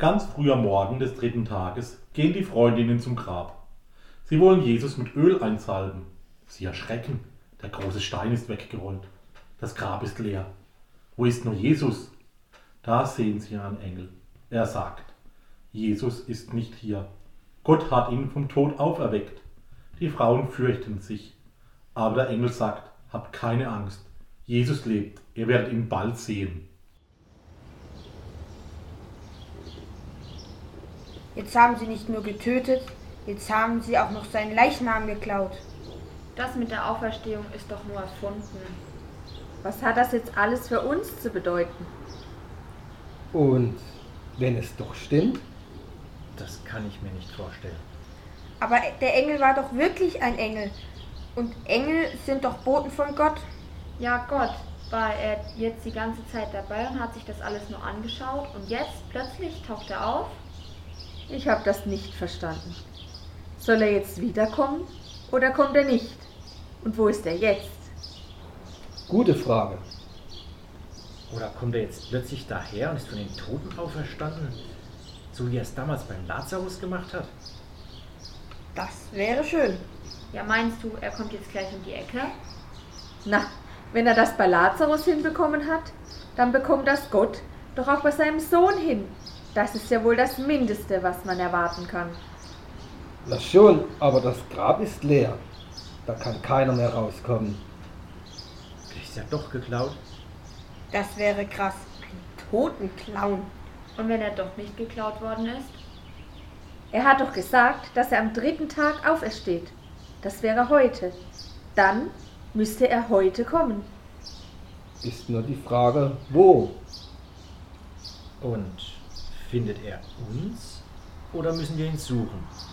Ganz früh am Morgen des 3. Tages gehen die Freundinnen zum Grab. Sie wollen Jesus mit Öl einsalben. Sie erschrecken. Der große Stein ist weggerollt. Das Grab ist leer. Wo ist nur Jesus? Da sehen sie einen Engel. Er sagt: Jesus ist nicht hier. Gott hat ihn vom Tod auferweckt. Die Frauen fürchten sich. Aber der Engel sagt: Habt keine Angst. Jesus lebt. Ihr werdet ihn bald sehen. Jetzt haben sie nicht nur getötet, jetzt haben sie auch noch seinen Leichnam geklaut. Das mit der Auferstehung ist doch nur erfunden. Was hat das jetzt alles für uns zu bedeuten? Und wenn es doch stimmt? Das kann ich mir nicht vorstellen. Aber der Engel war doch wirklich ein Engel. Und Engel sind doch Boten von Gott. Ja, Gott, war er jetzt die ganze Zeit dabei und hat sich das alles nur angeschaut und jetzt plötzlich taucht er auf? Ich habe das nicht verstanden. Soll er jetzt wiederkommen oder kommt er nicht? Und wo ist er jetzt? Gute Frage. Oder kommt er jetzt plötzlich daher und ist von den Toten auferstanden, so wie er es damals beim Lazarus gemacht hat? Das wäre schön. Ja, meinst du, er kommt jetzt gleich um die Ecke? Na, wenn er das bei Lazarus hinbekommen hat, dann bekommt das Gott doch auch bei seinem Sohn hin. Das ist ja wohl das Mindeste, was man erwarten kann. Na schon, aber das Grab ist leer. Da kann keiner mehr rauskommen. Vielleicht ist er doch geklaut. Das wäre krass. Ein Totenklauen. Und wenn er doch nicht geklaut worden ist? Er hat doch gesagt, dass er am 3. Tag aufersteht. Das wäre heute. Dann müsste er heute kommen. Ist nur die Frage, wo? Und findet er uns oder müssen wir ihn suchen?